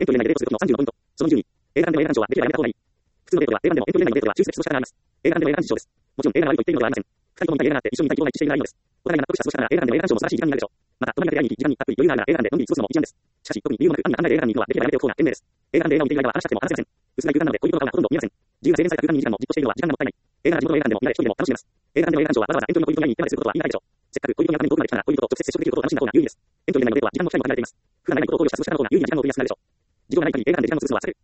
エントリー内でデートするときの35ポイント。その20に、映画館での映画鑑賞はできればやめた方がいい。普通のデートは映画館でもエントリー内のデートは抽出と仕方があります。映画館での映画鑑賞です。もちろん映画が悪いと言っているのではありません。二人とも見たい映画があって一緒に見たいとは一致している内容です。お互いが納得した過ごし方なら映画館での映画鑑賞も素晴らしい時間になるでしょう。また、隣の部屋に行き時間にたっぷり余裕があるなら映画館でのんびり過ごすのも一案です。しかし、特に理由もなく暗に考えで映画館に行くのはできればやめておく方が賢明です。映画館で映画を見ている間は話したくても話せません。薄暗い空間なので恋人とかはほとんど見えません。自由が制限された空間に2時間もじっとしているのは時間がもったいない。映画が地元の映画館でもみんなで一人でも楽しめます。映画館での映画鑑賞はわざわざエントリーの恋人に会いに行ってまですることは意味がないでしょう。せっかく恋人が遠くまで来たなら恋人と直接接触できることを楽しんだ方が有意です。エントリー内のデートは時間の機会も限られています。普段ないことを考慮した過ごし方の方が有意な時間の費やすなるでしょう。時間がない限り映画館で時間を潰すのは避ける。